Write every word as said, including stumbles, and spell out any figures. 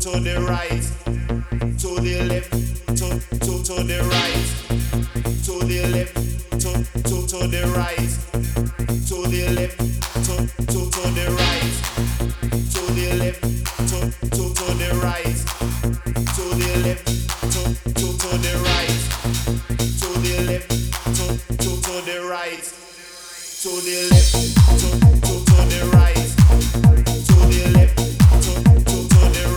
to the right, to the left, to to to the right, to the left, to to to the right, to the left, to to to the right, to the left, to to to the right, to the left, to to to the right, to the left, to to to the right, to the left, to to to the right.